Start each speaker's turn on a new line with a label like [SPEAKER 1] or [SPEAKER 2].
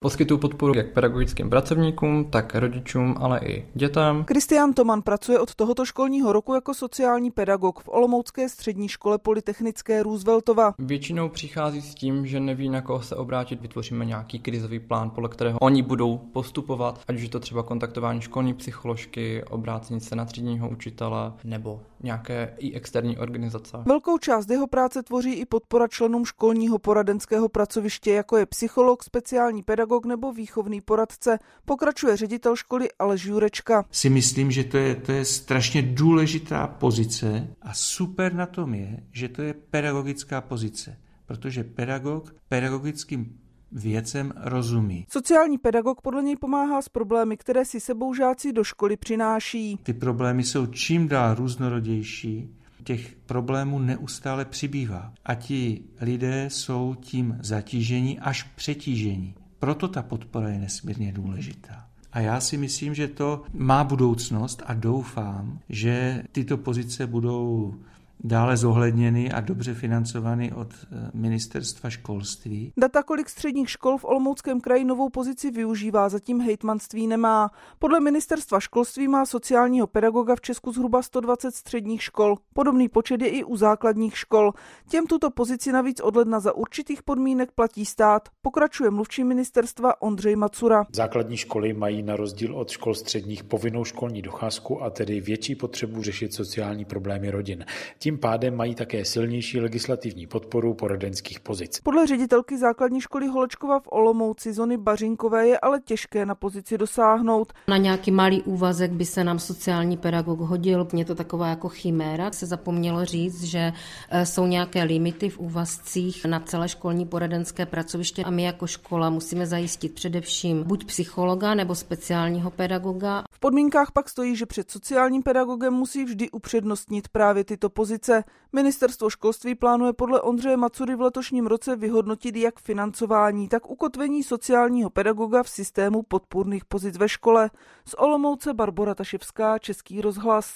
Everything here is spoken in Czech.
[SPEAKER 1] Poskytují podporu jak pedagogickým pracovníkům, tak rodičům, ale i dětem.
[SPEAKER 2] Kristián Toman pracuje od tohoto školního roku jako sociální pedagog v olomoucké střední škole polytechnické Rooseveltova.
[SPEAKER 1] Většinou přichází s tím, že neví, na koho se obrátit. Vytvoříme nějaký krizový plán, podle kterého oni budou postupovat, ať už je to třeba kontaktování školní psycholožky, obrácení se na třídního učitele nebo nějaké i externí organizace.
[SPEAKER 2] Velkou část jeho práce tvoří i podpora členům školního poradenského pracoviště, jako je psycholog, speciální pedagog nebo výchovný poradce, pokračuje ředitel školy Aleš Jurečka.
[SPEAKER 3] Si myslím, že to je strašně důležitá pozice a super na tom je, že to je pedagogická pozice, protože pedagog pedagogickým věcem rozumí.
[SPEAKER 2] Sociální pedagog podle něj pomáhá s problémy, které si sebou žáci do školy přináší.
[SPEAKER 3] Ty problémy jsou čím dál různorodější, těch problémů neustále přibývá a ti lidé jsou tím zatížení až přetížení. Proto ta podpora je nesmírně důležitá. A já si myslím, že to má budoucnost a doufám, že tyto pozice budou dále zohledněny a dobře financovány od ministerstva školství.
[SPEAKER 2] Data, kolik středních škol v Olomouckém kraji novou pozici využívá, zatím hejtmanství nemá. Podle ministerstva školství má sociálního pedagoga v Česku zhruba 120 středních škol. Podobný počet je i u základních škol. Těm tuto pozici navíc od ledna za určitých podmínek platí stát. Pokračuje mluvčí ministerstva Ondřej Macura.
[SPEAKER 4] Základní školy mají na rozdíl od škol středních povinnou školní docházku a tedy větší potřebu řešit sociální problémy rodin. Tím pádem mají také silnější legislativní podporu poradenských pozic.
[SPEAKER 2] Podle ředitelky základní školy Holečkova v Olomouci Zony Bařinkové je ale těžké na pozici dosáhnout.
[SPEAKER 5] Na nějaký malý úvazek by se nám sociální pedagog hodil. Je to taková jako chiméra. Se zapomnělo říct, že jsou nějaké limity v úvazcích na celé školní poradenské pracoviště a my jako škola musíme zajistit především buď psychologa nebo speciálního pedagoga.
[SPEAKER 2] V podmínkách pak stojí, že před sociálním pedagogem musí vždy upřednostnit právě tyto pozice. Ministerstvo školství plánuje podle Ondřeje Macury v letošním roce vyhodnotit jak financování, tak ukotvení sociálního pedagoga v systému podpůrných pozic ve škole. Z Olomouce Barbora Taševská, Český rozhlas.